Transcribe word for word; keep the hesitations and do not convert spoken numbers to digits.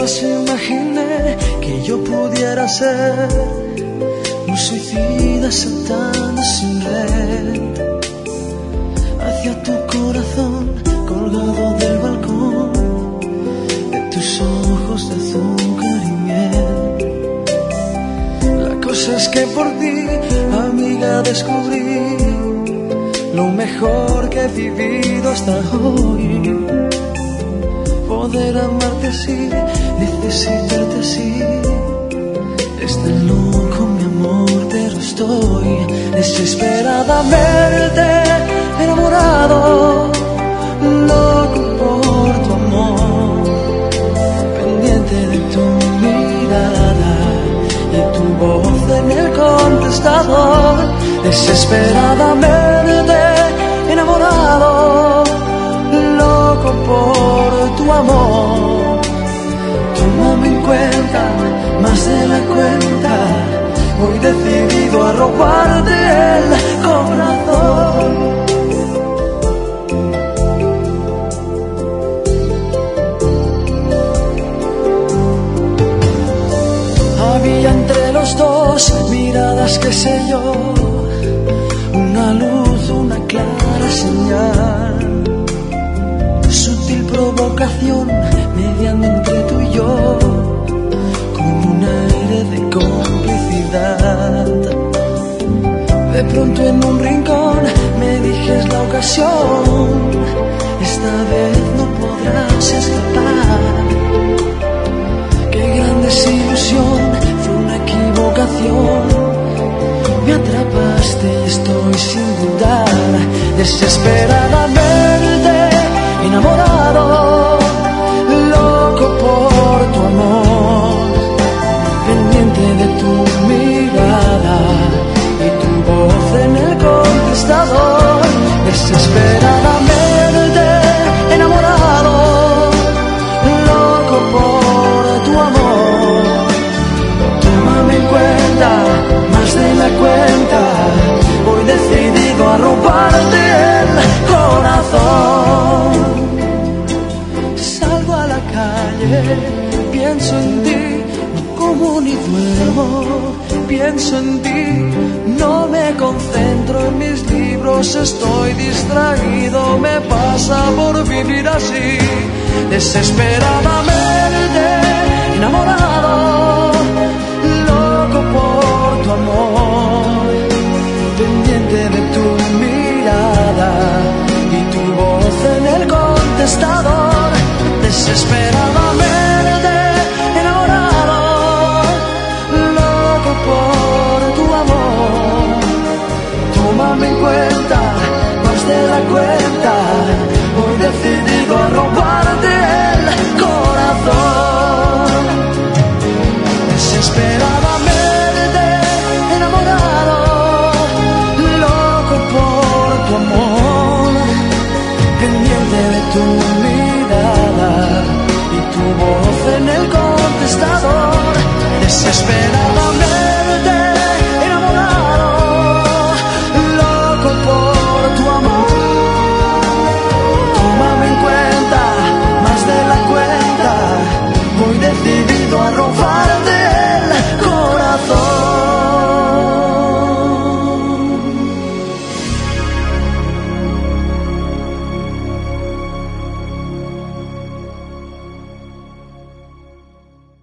Jamás imaginé que yo pudiera ser un suicida saltando sin red hacia tu corazón colgado del balcón de tus ojos de azúcar y miel. La cosa es que por ti, amiga, descubrí lo mejor que he vivido hasta hoy. Poder amarte así, necesitarte así. Es tan loco mi amor, pero estoy desesperadamente enamorado, loco por tu amor, pendiente de tu mirada y tu voz en el contestador. Desesperadamente enamorado, loco por tu amor. Tómame en cuenta, más de la cuenta. Voy decidido a robarte el corazón. Había entre los dos miradas, qué sé yo, una luz, una clara señal, sutil provocación mediando entre tú y yo, como un aire de complicidad. De pronto en un rincón me dijes la ocasión, esta vez no podrás escapar. Qué gran desilusión, fue una equivocación. Me atrapaste y estoy sin dudar, desesperadamente enamorado, loco por tu amor, pendiente de tu mirada y tu voz en el contestador. Desesperadamente enamorado, loco por tu amor. Tómame en cuenta, más de la cuenta. Voy decidido a robarte el corazón. Salgo a la calle, pienso en ti, no como ni duermo. Pienso en ti, no me concentro en mis libros, estoy distraído. Me pasa por vivir así, desesperadamente enamorado, loco por tu amor, pendiente de tu mirada y tu voz en el contestador. Desesperadamente enamorado, loco por tu amor. Tómame en cuenta, más de la cuenta. Voy decidido a robarte el corazón. Desesperadamente enamorado, loco por tu amor, pendiente de tu mirada y tu voz en el contestador. Desesperado